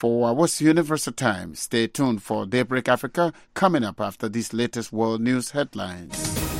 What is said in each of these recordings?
For What's Universal Time, stay tuned for Daybreak Africa coming up after these latest world news headlines.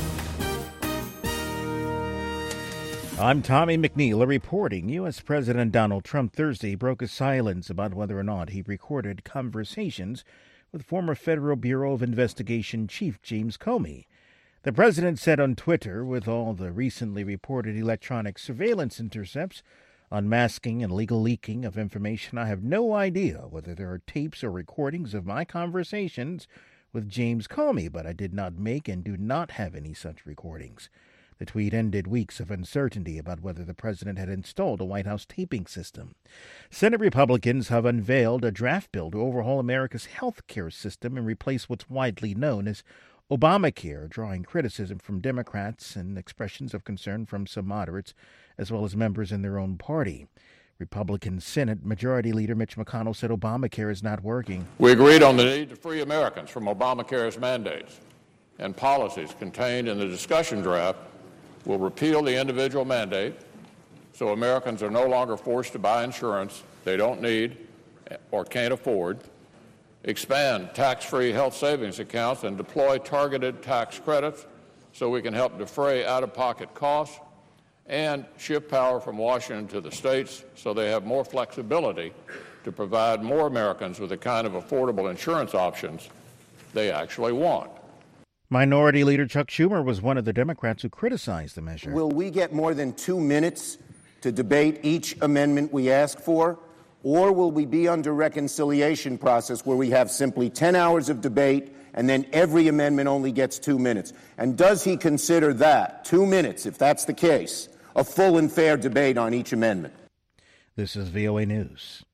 I'm Tommy McNeil reporting. U.S. President Donald Trump Thursday broke his silence about whether or not he recorded conversations with former Federal Bureau of Investigation Chief James Comey. The president said on Twitter, with all the recently reported electronic surveillance intercepts, unmasking and legal leaking of information, I have no idea whether there are tapes or recordings of my conversations with James Comey, but I did not make and do not have any such recordings. The tweet ended weeks of uncertainty about whether the president had installed a White House taping system. Senate Republicans have unveiled a draft bill to overhaul America's health care system and replace what's widely known as Obamacare, drawing criticism from Democrats and expressions of concern from some moderates, as well as members in their own party. Republican Senate Majority Leader Mitch McConnell said Obamacare is not working. We agreed on the need to free Americans from Obamacare's mandates, and policies contained in the discussion draft will repeal the individual mandate so Americans are no longer forced to buy insurance they don't need or can't afford, expand tax-free health savings accounts, and deploy targeted tax credits so we can help defray out-of-pocket costs, and shift power from Washington to the states so they have more flexibility to provide more Americans with the kind of affordable insurance options they actually want. Minority Leader Chuck Schumer was one of the Democrats who criticized the measure. Will we get more than 2 minutes to debate each amendment we ask for? Or will we be under reconciliation process where we have simply 10 hours of debate and then every amendment only gets 2 minutes? And does he consider that, 2 minutes, if that's the case, a full and fair debate on each amendment? This is VOA News.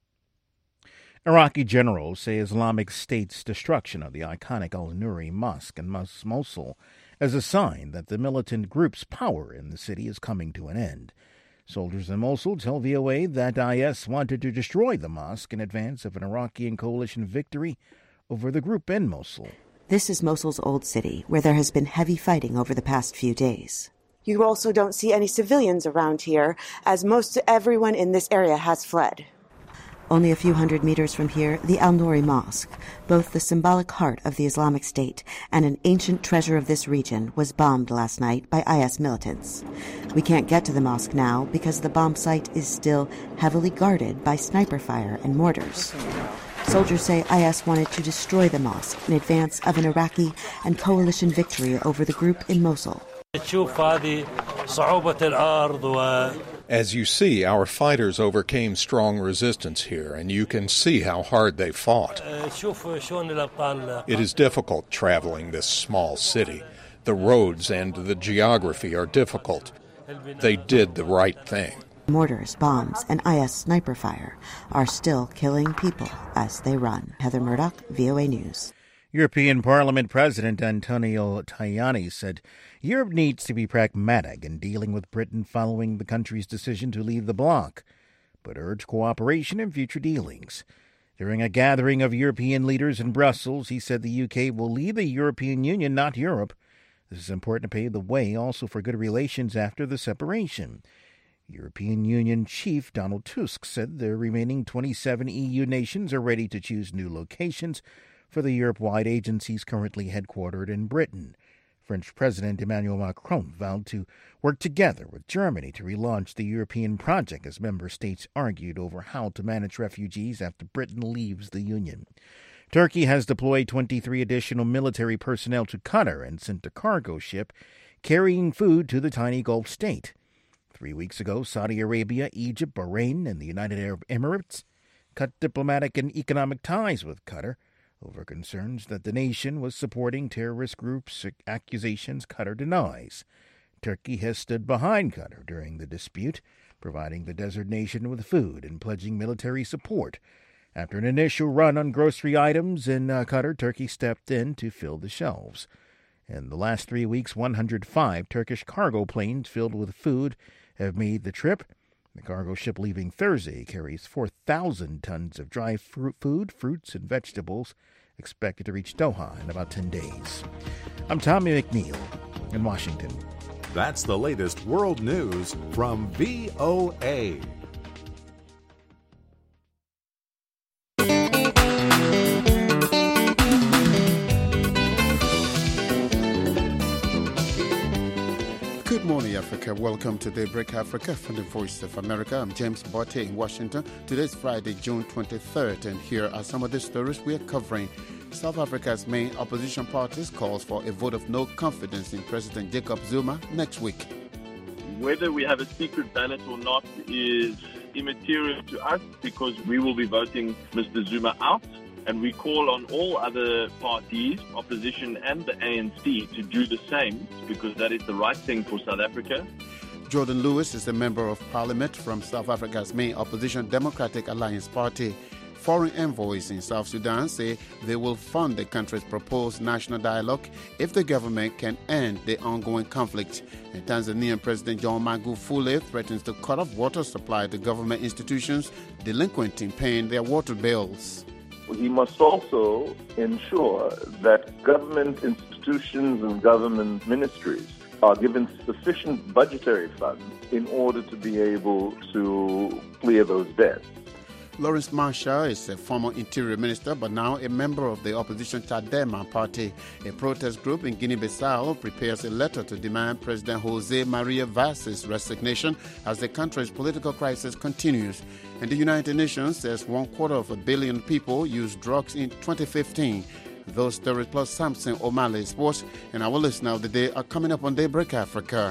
Iraqi generals say Islamic State's destruction of the iconic al-Nuri Mosque in Mosul as a sign that the militant group's power in the city is coming to an end. Soldiers in Mosul tell VOA that IS wanted to destroy the mosque in advance of an Iraqi and coalition victory over the group in Mosul. This is Mosul's old city, where there has been heavy fighting over the past few days. You also don't see any civilians around here, as most everyone in this area has fled. Only a few hundred meters from here, the Al-Nuri Mosque, both the symbolic heart of the Islamic State and an ancient treasure of this region, was bombed last night by IS militants. We can't get to the mosque now because the bomb site is still heavily guarded by sniper fire and mortars. Soldiers say IS wanted to destroy the mosque in advance of an Iraqi and coalition victory over the group in Mosul. As you see, our fighters overcame strong resistance here, and you can see how hard they fought. It is difficult traveling this small city. The roads and the geography are difficult. They did the right thing. Mortars, bombs, and IS sniper fire are still killing people as they run. Heather Murdoch, VOA News. European Parliament President Antonio Tajani said Europe needs to be pragmatic in dealing with Britain following the country's decision to leave the bloc, but urged cooperation in future dealings. During a gathering of European leaders in Brussels, he said the UK will leave the European Union, not Europe. This is important to pave the way also for good relations after the separation. European Union Chief Donald Tusk said the remaining 27 EU nations are ready to choose new locations for the Europe-wide agencies currently headquartered in Britain. French President Emmanuel Macron vowed to work together with Germany to relaunch the European project as member states argued over how to manage refugees after Britain leaves the Union. Turkey has deployed 23 additional military personnel to Qatar and sent a cargo ship carrying food to the tiny Gulf state. 3 weeks ago, Saudi Arabia, Egypt, Bahrain, and the United Arab Emirates cut diplomatic and economic ties with Qatar over concerns that the nation was supporting terrorist groups, accusations Qatar denies. Turkey has stood behind Qatar during the dispute, providing the desert nation with food and pledging military support. After an initial run on grocery items in Qatar, Turkey stepped in to fill the shelves. In the last 3 weeks, 105 Turkish cargo planes filled with food have made the trip. The cargo ship leaving Thursday carries 4,000 tons of dry food, fruits, and vegetables, expected to reach Doha in about 10 days. I'm Tommy McNeil in Washington. That's the latest world news from VOA. Africa. Welcome to Daybreak Africa from the Voice of America. I'm James Botte in Washington. Today's Friday, June 23rd, and here are some of the stories we are covering. South Africa's main opposition parties calls for a vote of no confidence in President Jacob Zuma next week. Whether we have a secret ballot or not is immaterial to us because we will be voting Mr. Zuma out. And we call on all other parties, opposition and the ANC, to do the same because that is the right thing for South Africa. Jordan Lewis is a member of parliament from South Africa's main opposition Democratic Alliance Party. Foreign envoys in South Sudan say they will fund the country's proposed national dialogue if the government can end the ongoing conflict. And Tanzanian President John Magufuli threatens to cut off water supply to government institutions delinquent in paying their water bills. He must also ensure that government institutions and government ministries are given sufficient budgetary funds in order to be able to clear those debts. Lawrence Marshall is a former interior minister but now a member of the opposition Chadema party. A protest group in Guinea-Bissau prepares a letter to demand President Jose Maria Vaz's resignation as the country's political crisis continues. And the United Nations says 250 million people used drugs in 2015. Those stories plus Samson O'Malley Sports and our listener of the day are coming up on Daybreak Africa.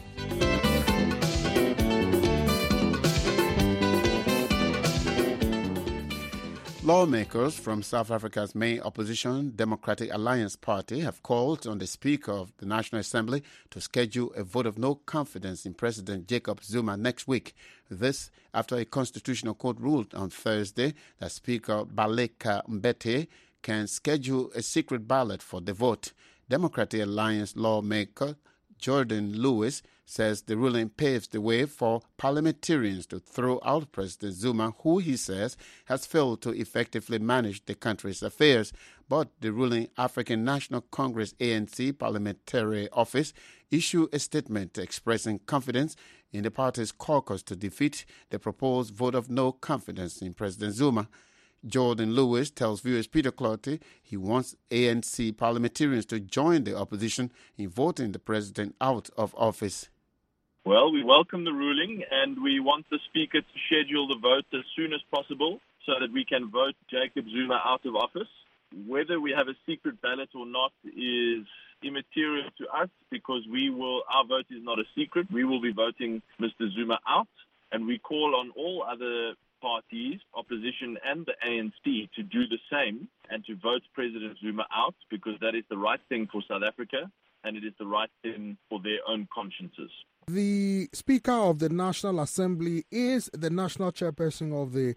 Lawmakers from South Africa's main opposition, Democratic Alliance Party, have called on the Speaker of the National Assembly to schedule a vote of no confidence in President Jacob Zuma next week. This after a constitutional court ruled on Thursday that Speaker Baleka Mbete can schedule a secret ballot for the vote. Democratic Alliance lawmaker Jordan Lewis says the ruling paves the way for parliamentarians to throw out President Zuma, who he says has failed to effectively manage the country's affairs. But the ruling African National Congress ANC Parliamentary Office issued a statement expressing confidence in the party's caucus to defeat the proposed vote of no confidence in President Zuma. Jordan Lewis tells viewers Peter Clotty he wants ANC parliamentarians to join the opposition in voting the president out of office. Well, we welcome the ruling and we want the Speaker to schedule the vote as soon as possible so that we can vote Jacob Zuma out of office. Whether we have a secret ballot or not is immaterial to us because our vote is not a secret. We will be voting Mr. Zuma out, and we call on all other parties, opposition and the ANC, to do the same and to vote President Zuma out because that is the right thing for South Africa and it is the right thing for their own consciences. The Speaker of the National Assembly is the national chairperson of the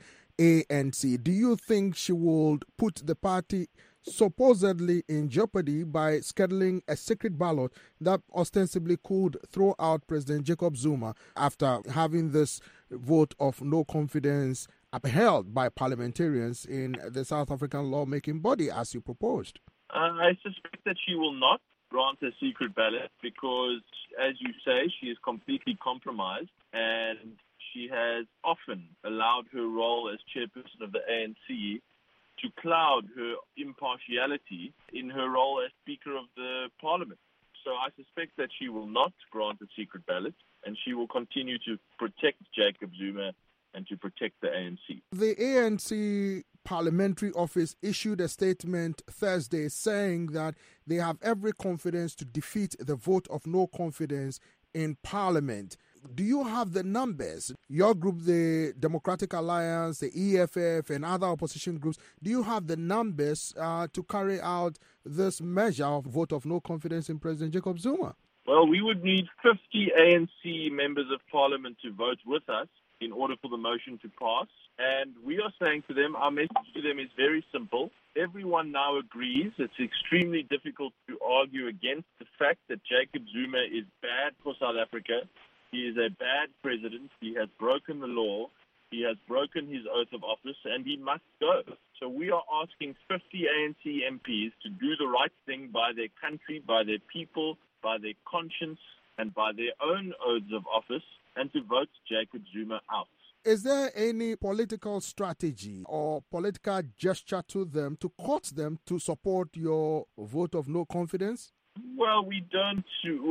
ANC. Do you think she would put the party supposedly in jeopardy by scheduling a secret ballot that ostensibly could throw out President Jacob Zuma after having this vote of no confidence upheld by parliamentarians in the South African lawmaking body as you proposed? I suspect that she will not grant a secret ballot because, as you say, she is completely compromised and she has often allowed her role as chairperson of the ANC to cloud her impartiality in her role as Speaker of the Parliament. So I suspect that she will not grant a secret ballot and she will continue to protect Jacob Zuma and to protect the ANC. The ANC Parliamentary Office issued a statement Thursday saying that they have every confidence to defeat the vote of no confidence in Parliament. Do you have the numbers? Your group, the Democratic Alliance, the EFF, and other opposition groups, do you have the numbers to carry out this measure of vote of no confidence in President Jacob Zuma? Well, we would need 50 ANC members of Parliament to vote with us in order for the motion to pass. And we are saying to them, our message to them is very simple. Everyone now agrees it's extremely difficult to argue against the fact that Jacob Zuma is bad for South Africa. He is a bad president. He has broken the law. He has broken his oath of office, and he must go. So we are asking 50 ANC MPs to do the right thing by their country, by their people, by their conscience, and by their own oaths of office, and to vote Jacob Zuma out. Is there any political strategy or political gesture to them to court them to support your vote of no confidence? Well, we don't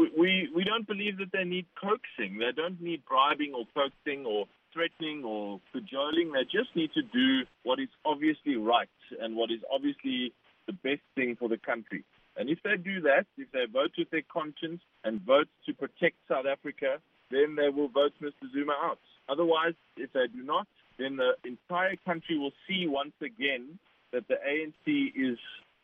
believe that they need coaxing. They don't need bribing or coaxing or threatening or cajoling. They just need to do what is obviously right and what is obviously the best thing for the country. And if they do that, if they vote with their conscience and vote to protect South Africa, then they will vote Mr. Zuma out. Otherwise, if they do not, then the entire country will see once again that the ANC is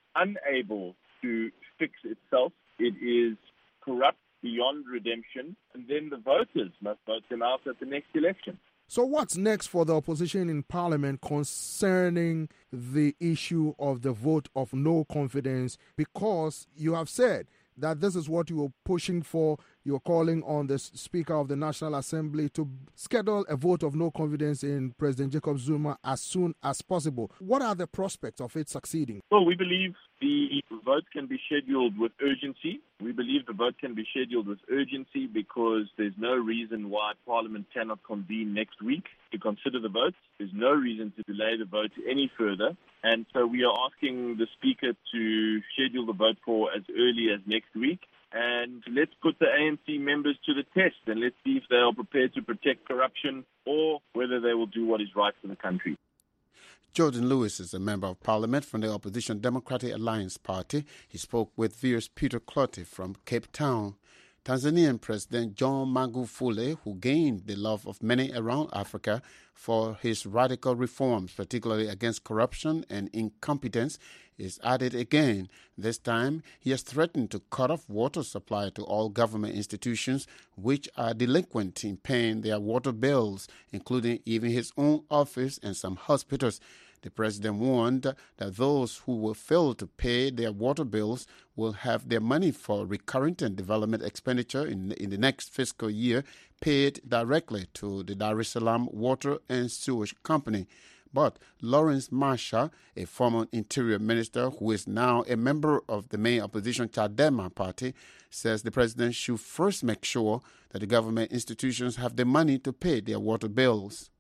unable to fix itself. It is corrupt beyond redemption, and then the voters must vote them out at the next election. So what's next for the opposition in Parliament concerning the issue of the vote of no confidence? Because you have said that this is what you are pushing for. You're calling on the Speaker of the National Assembly to schedule a vote of no confidence in President Jacob Zuma as soon as possible. What are the prospects of it succeeding? Well, we believe the vote can be scheduled with urgency. We believe the vote can be scheduled with urgency because there's no reason why Parliament cannot convene next week to consider the vote. There's no reason to delay the vote any further. And so we are asking the Speaker to schedule the vote for as early as next week. And let's put the ANC members to the test and let's see if they are prepared to protect corruption or whether they will do what is right for the country. Jordan Lewis is a member of parliament from the opposition Democratic Alliance Party. He spoke with VOA's Peter Clottey from Cape Town. Tanzanian President John Magufuli, who gained the love of many around Africa for his radical reforms, particularly against corruption and incompetence, is at it again. This time, he has threatened to cut off water supply to all government institutions which are delinquent in paying their water bills, including even his own office and some hospitals. The president warned that those who will fail to pay their water bills will have their money for recurrent and development expenditure in the next fiscal year paid directly to the Dar es Salaam Water and Sewage Company. But Lawrence Masha, a former interior minister who is now a member of the main opposition Chadema party, says the president should first make sure that the government institutions have the money to pay their water bills.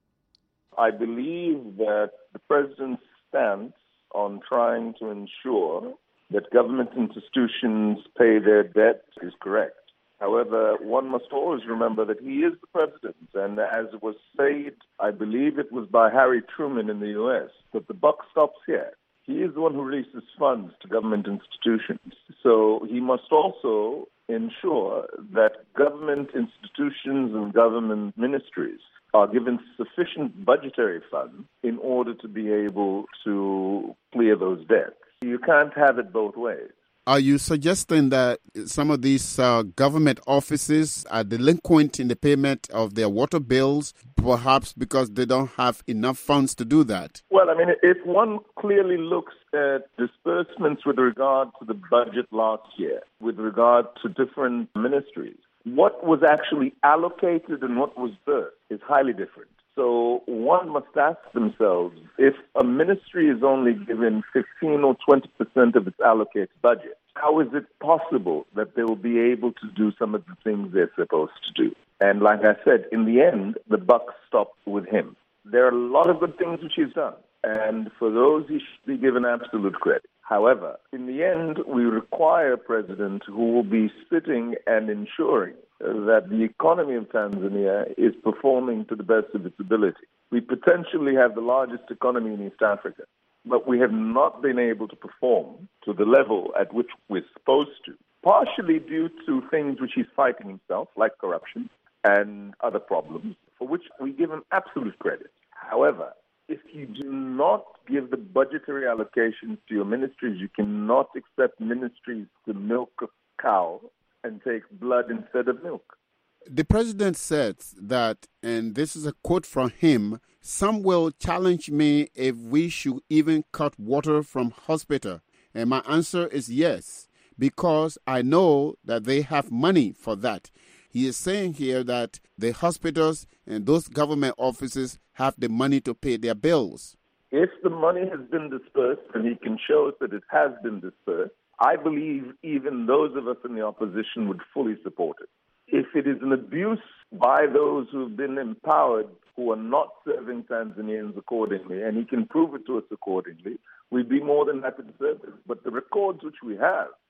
I believe that the president's stance on trying to ensure that government institutions pay their debt is correct. However, one must always remember that he is the president, and as was said, I believe it was by Harry Truman in the U.S., that the buck stops here. He is the one who releases funds to government institutions. So he must also ensure that government institutions and government ministries are given sufficient budgetary funds in order to be able to clear those debts. You can't have it both ways. Are you suggesting that some of these government offices are delinquent in the payment of their water bills, perhaps because they don't have enough funds to do that? Well, I mean, if one clearly looks at disbursements with regard to the budget last year, with regard to different ministries, what was actually allocated and what was burst is highly different. So one must ask themselves, if a ministry is only given 15 or 20% of its allocated budget, how is it possible that they will be able to do some of the things they're supposed to do? And like I said, in the end, the buck stopped with him. There are a lot of good things which he's done, and for those he should be given absolute credit. However, in the end, we require a president who will be sitting and ensuring that the economy of Tanzania is performing to the best of its ability. We potentially have the largest economy in East Africa, but we have not been able to perform to the level at which we're supposed to, partially due to things which he's fighting himself, like corruption and other problems, for which we give him absolute credit. However, if you do not give the budgetary allocations to your ministries, you cannot expect ministries to milk a cow and take blood instead of milk. The president said that, and this is a quote from him, "Some will challenge me if we should even cut water from hospital." And my answer is yes, because I know that they have money for that. He is saying here that the hospitals and those government offices have the money to pay their bills. If the money has been dispersed, and he can show us that it has been dispersed, I believe even those of us in the opposition would fully support it. If it is an abuse by those who have been empowered, who are not serving Tanzanians accordingly, and he can prove it to us accordingly, we'd be more than happy to serve it. But the records which we have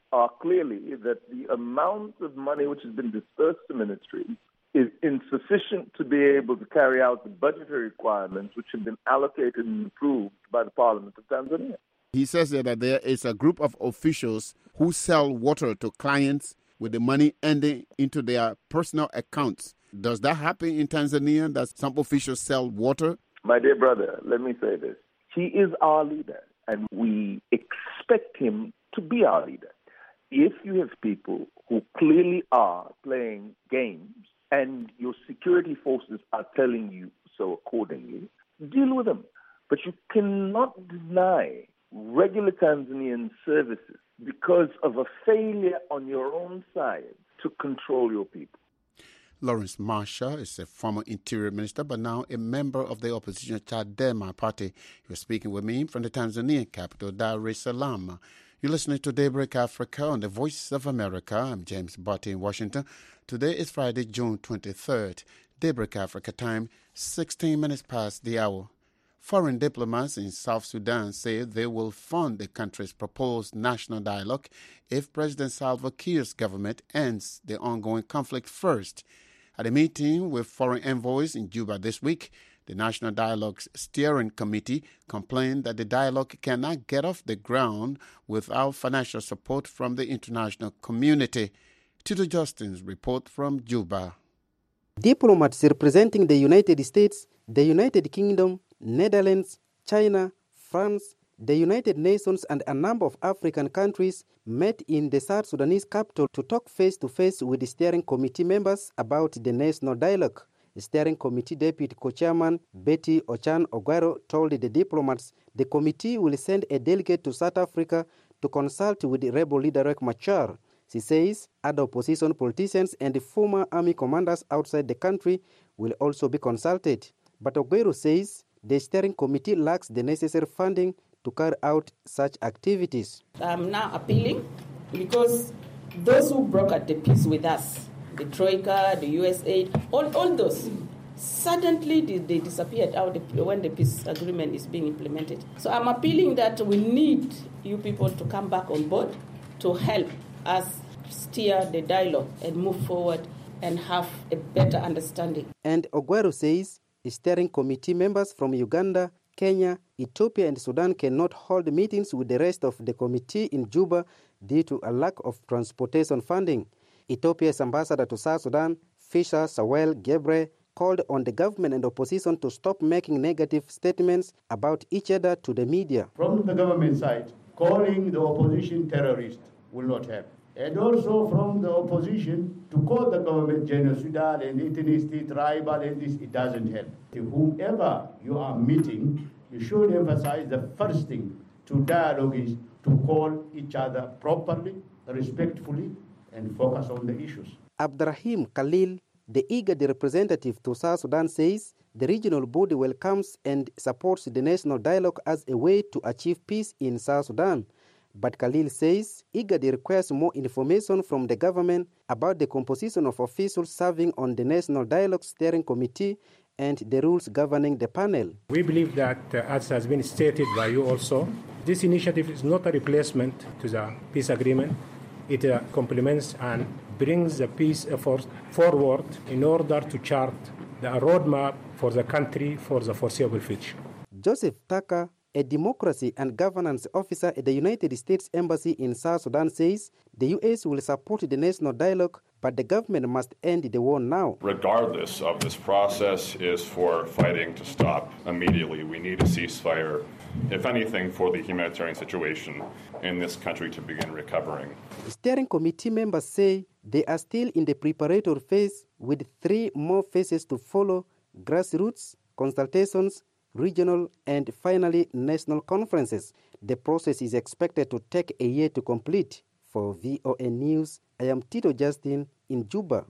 are clearly that the amount of money which has been dispersed to ministries is insufficient to be able to carry out the budgetary requirements which have been allocated and approved by the Parliament of Tanzania. He says that there is a group of officials who sell water to clients with the money ending into their personal accounts. Does that happen in Tanzania, that some officials sell water? My dear brother, let me say this. He is our leader, and we expect him to be our leader. If you have people who clearly are playing games and your security forces are telling you so accordingly, deal with them. But you cannot deny regular Tanzanian services because of a failure on your own side to control your people. Lawrence Marsha is a former interior minister, but now a member of the opposition Chadema party. He was speaking with me from the Tanzanian capital, Dar es Salaam. You're listening to Daybreak Africa on the Voice of America. I'm James Botti in Washington. Today is Friday, June 23rd. Daybreak Africa time, 16 minutes past the hour. Foreign diplomats in South Sudan say they will fund the country's proposed national dialogue if President Salva Kiir's government ends the ongoing conflict first. At a meeting with foreign envoys in Juba this week, the National Dialogue's Steering Committee complained that the dialogue cannot get off the ground without financial support from the international community. Tito Justin's report from Juba. Diplomats representing the United States, the United Kingdom, Netherlands, China, France, the United Nations and a number of African countries met in the South Sudanese capital to talk face-to-face with the steering committee members about the national dialogue. The steering committee deputy co-chairman Betty Ochan Ogwaro told the diplomats the committee will send a delegate to South Africa to consult with the rebel leader Riek Machar. She says other opposition politicians and the former army commanders outside the country will also be consulted. But Ogwaro says the steering committee lacks the necessary funding to carry out such activities. I'm now appealing because those who brokered the peace with us, the Troika, the USA, all those, suddenly they disappeared out when the peace agreement is being implemented. So I'm appealing that we need you people to come back on board to help us steer the dialogue and move forward and have a better understanding. And Ogwaro says steering committee members from Uganda, Kenya, Ethiopia and Sudan cannot hold meetings with the rest of the committee in Juba due to a lack of transportation funding. Ethiopia's ambassador to South Sudan, Fisher Sawel Gebre, called on the government and opposition to stop making negative statements about each other to the media. From the government side, calling the opposition terrorist will not help. And also from the opposition to call the government genocidal and ethnicity, tribal, and this, it doesn't help. Whomever you are meeting, you should emphasize the first thing to dialogue is to call each other properly, respectfully, and focus on the issues. Abdrahim Khalil, the IGAD representative to South Sudan, says the regional body welcomes and supports the national dialogue as a way to achieve peace in South Sudan. But Khalil says IGAD requires more information from the government about the composition of officials serving on the National Dialogue Steering Committee and the rules governing the panel. We believe that, as has been stated by you also, this initiative is not a replacement to the peace agreement. It complements and brings the peace effort forward in order to chart the roadmap for the country for the foreseeable future. Joseph Tucker, a democracy and governance officer at the United States Embassy in South Sudan, says the U.S. will support the national dialogue, but the government must end the war now. Regardless of this process is for fighting to stop immediately. We need a ceasefire, if anything, for the humanitarian situation in this country to begin recovering. Steering committee members say they are still in the preparatory phase with 3 more phases to follow: grassroots, consultations, regional, and finally national conferences. The process is expected to take a year to complete. For VOA News, I am Tito Justin in Juba.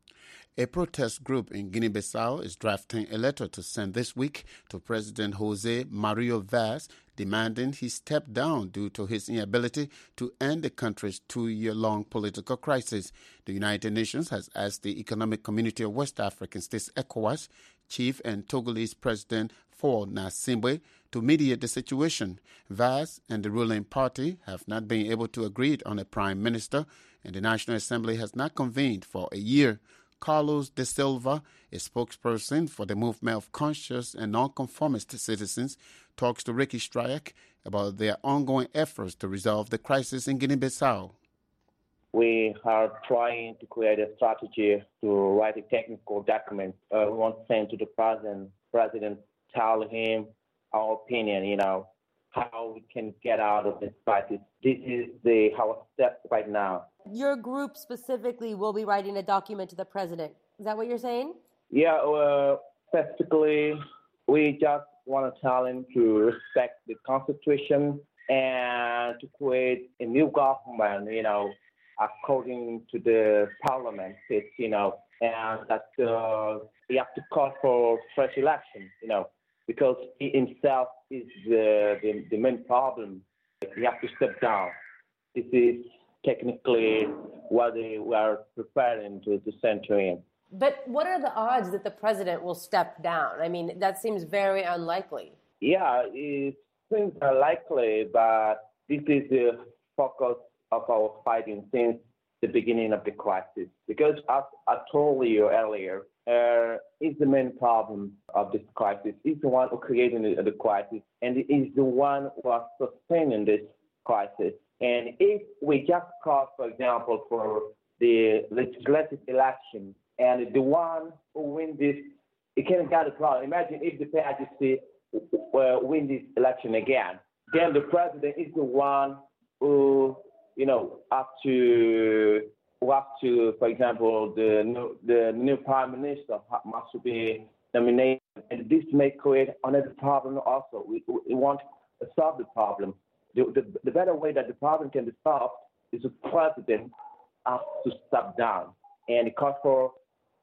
A protest group in Guinea-Bissau is drafting a letter to send this week to President Jose Mario Vaz, demanding he step down due to his inability to end the country's 2-year-long political crisis. The United Nations has asked the Economic Community of West African States, ECOWAS, chief and Togolese President for Nasimbe to mediate the situation. Vaz and the ruling party have not been able to agree on a prime minister, and the National Assembly has not convened for a year. Carlos De Silva, a spokesperson for the Movement of Conscious and Nonconformist Citizens, talks to Ricky Stryak about their ongoing efforts to resolve the crisis in Guinea-Bissau. We are trying to create a strategy to write a technical document. We want to send to the president, tell him our opinion, how we can get out of this crisis. This is our step right now. Your group specifically will be writing a document to the president. Is that what you're saying? Yeah, specifically, we just want to tell him to respect the Constitution and to create a new government, according to the parliament, and that he have to call for fresh election, because he himself is the main problem. He have to step down. This is technically what we are preparing to send to him. But what are the odds that the president will step down? I mean, that seems very unlikely. Yeah, it seems unlikely, but this is the focus of our fighting since the beginning of the crisis. Because as I told you earlier, is the main problem of this crisis. It's the one who created the crisis, and it is the one who is sustaining this crisis. And if we just call, for example, for the legislative election, and the one who wins this, it can get a problem. Imagine if the PIGC win this election again, then the president is the one who, have to, for example, the new prime minister must be nominated, and this may create another problem also. We want to solve the problem. The better way that the problem can be solved is the president has to step down and call for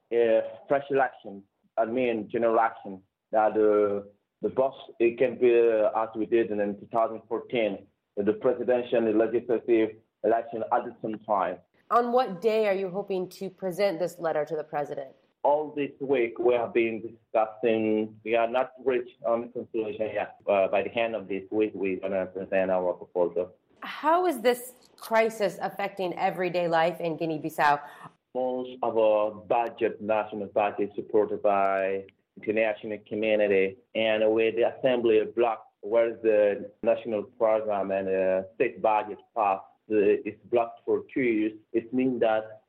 a fresh election, general election, that the boss, it can be as we did in 2014, the presidential and legislative election at the same time. On what day are you hoping to present this letter to the president? All this week we have been discussing. We are not reached on conclusion yet. By the end of this week, we're going to present our proposal. How is this crisis affecting everyday life in Guinea-Bissau? Most of our national budget, supported by international community, and with the assembly blocked, where the national program and state budget passed, it's blocked for 2 years. It means that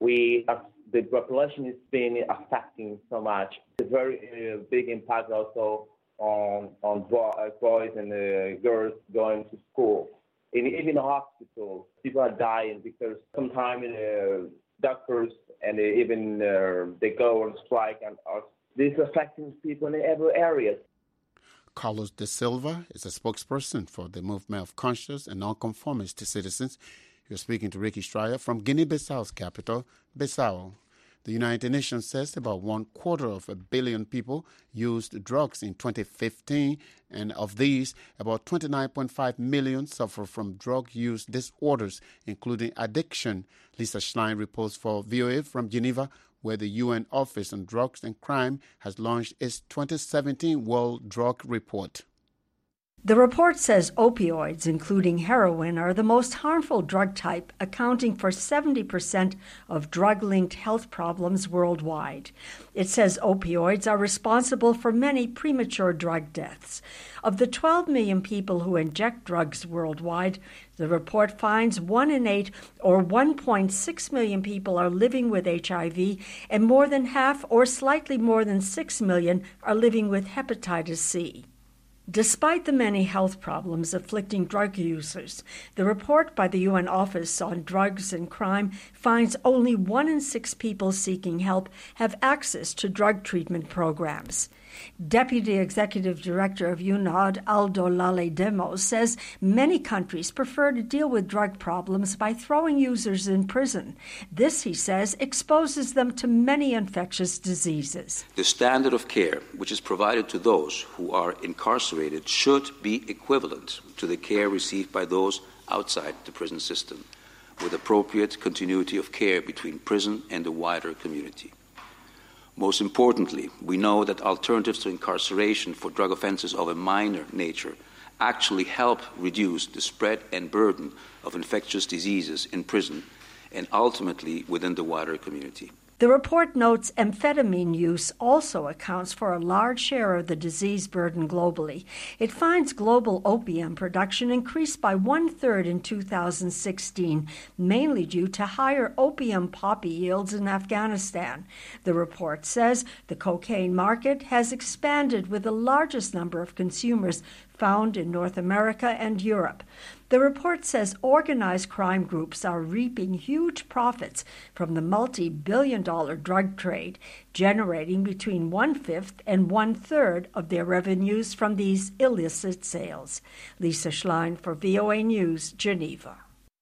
the population is being affecting so much. It's a very big impact also on boys and girls going to school. Even the hospital, people are dying because sometimes doctors and even they go on strike, and this is affecting people in every area. Carlos De Silva is a spokesperson for the Movement of Conscious and Nonconformist Citizens. You're speaking to Ricky Stryer from Guinea-Bissau's capital, Bissau. The United Nations says about 250 million people used drugs in 2015, and of these, about 29.5 million suffer from drug use disorders, including addiction. Lisa Schlein reports for VOA from Geneva, where the UN Office on Drugs and Crime has launched its 2017 World Drug Report. The report says opioids, including heroin, are the most harmful drug type, accounting for 70% of drug-linked health problems worldwide. It says opioids are responsible for many premature drug deaths. Of the 12 million people who inject drugs worldwide, the report finds 1 in 8, or 1.6 million people, are living with HIV, and more than half, or slightly more than 6 million, are living with hepatitis C. Despite the many health problems afflicting drug users, the report by the UN Office on Drugs and Crime finds only 1 in 6 people seeking help have access to drug treatment programs. Deputy Executive Director of UNOD, Aldo Lale Demos, says many countries prefer to deal with drug problems by throwing users in prison. This, he says, exposes them to many infectious diseases. The standard of care which is provided to those who are incarcerated should be equivalent to the care received by those outside the prison system, with appropriate continuity of care between prison and the wider community. Most importantly, we know that alternatives to incarceration for drug offenses of a minor nature actually help reduce the spread and burden of infectious diseases in prison and ultimately within the wider community. The report notes amphetamine use also accounts for a large share of the disease burden globally. It finds global opium production increased by 1/3 in 2016, mainly due to higher opium poppy yields in Afghanistan. The report says the cocaine market has expanded with the largest number of consumers found in North America and Europe. The report says organized crime groups are reaping huge profits from the multi-billion-dollar drug trade, generating between 1/5 and 1/3 of their revenues from these illicit sales. Lisa Schlein for VOA News, Geneva.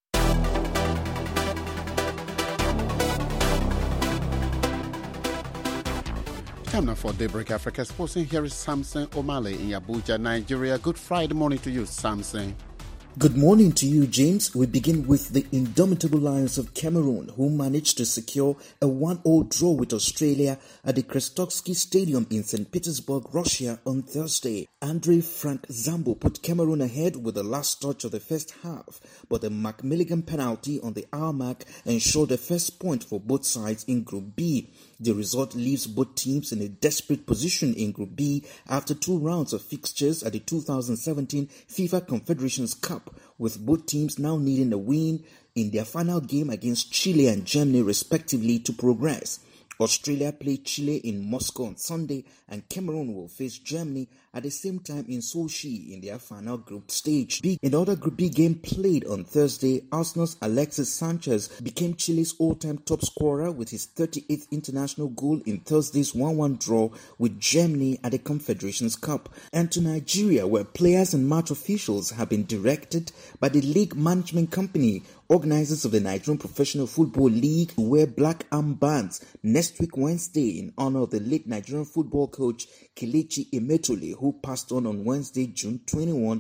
Time now for Daybreak Africa Sports. Here is Samson O'Malley in Abuja, Nigeria. Good Friday morning to you, Samson. Good morning to you, James. We begin with the indomitable Lions of Cameroon, who managed to secure a 1-1 draw with Australia at the Krestoksky Stadium in St. Petersburg, Russia on Thursday. Andre Frank Zambo put Cameroon ahead with the last touch of the first half, but a Mark Milligan penalty on the hour mark ensured the first point for both sides in Group B. The result leaves both teams in a desperate position in Group B after 2 rounds of fixtures at the 2017 FIFA Confederations Cup, with both teams now needing a win in their final game against Chile and Germany respectively to progress. Australia play Chile in Moscow on Sunday, and Cameroon will face Germany at the same time in Sochi in their final group stage. In other Group B game played on Thursday, Arsenal's Alexis Sanchez became Chile's all-time top scorer with his 38th international goal in Thursday's 1-1 draw with Germany at the Confederations Cup. And to Nigeria, where players and match officials have been directed by the league management company, organizers of the Nigerian Professional Football League, to wear black armbands next week Wednesday in honor of the late Nigerian football coach Kelechi Emetole, who passed on Wednesday, June 21,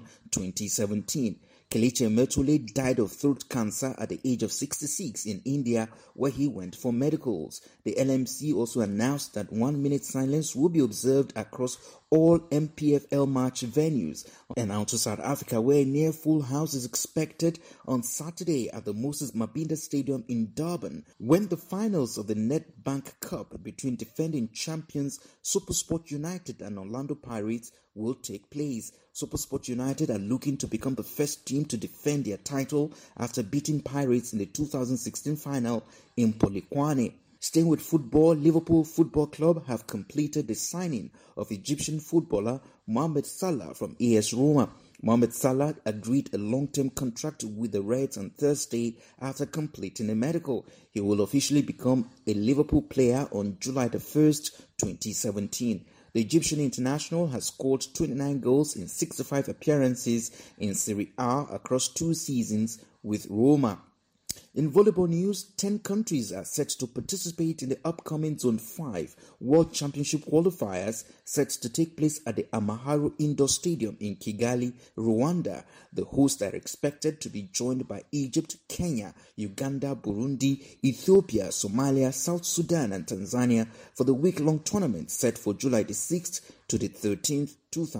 2017. Kelechi Emetole died of throat cancer at the age of 66 in India, where he went for medicals. The LMC also announced that 1 minute silence will be observed across all MPFL match venues. And now to South Africa, where a near full house is expected on Saturday at the Moses Mabhida Stadium in Durban, when the finals of the Nedbank Cup between defending champions SuperSport United and Orlando Pirates will take place. SuperSport United are looking to become the first team to defend their title after beating Pirates in the 2016 final in Polokwane. Staying with football, Liverpool Football Club have completed the signing of Egyptian footballer Mohamed Salah from AS Roma. Mohamed Salah agreed a long-term contract with the Reds on Thursday after completing a medical. He will officially become a Liverpool player on July the 1st, 2017. The Egyptian international has scored 29 goals in 65 appearances in Serie A across 2 seasons with Roma. In volleyball news, 10 countries are set to participate in the upcoming Zone 5 World Championship qualifiers set to take place at the Amahoro Indoor Stadium in Kigali, Rwanda. The hosts are expected to be joined by Egypt, Kenya, Uganda, Burundi, Ethiopia, Somalia, South Sudan and Tanzania for the week-long tournament set for July the 6th to the 13th,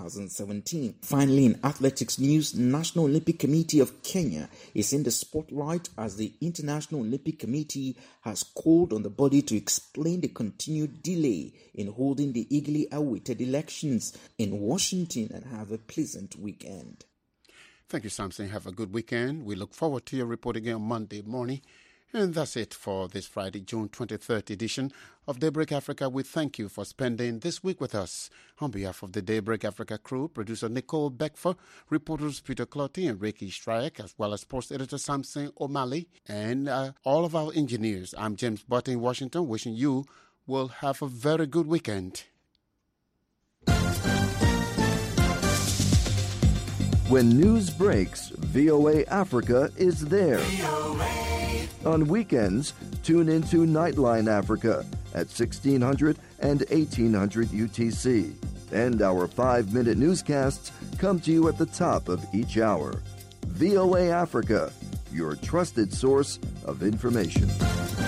2017. Finally, in athletics news, National Olympic Committee of Kenya is in the spotlight as the International Olympic Committee has called on the body to explain the continued delay in holding the eagerly awaited elections in Washington and have a pleasant weekend. Thank you, Samson. Have a good weekend. We look forward to your report again on Monday morning. And that's it for this Friday, June 23rd edition of Daybreak Africa. We thank you for spending this week with us. On behalf of the Daybreak Africa crew, producer Nicole Beckford, reporters Peter Clotty and Ricky Strike, as well as sports editor Samson O'Malley, and all of our engineers, I'm James Button in Washington, wishing you will have a very good weekend. When news breaks, VOA Africa is there. On weekends, tune into Nightline Africa at 1600 and 1800 UTC. And our 5-minute newscasts come to you at the top of each hour. VOA Africa, your trusted source of information.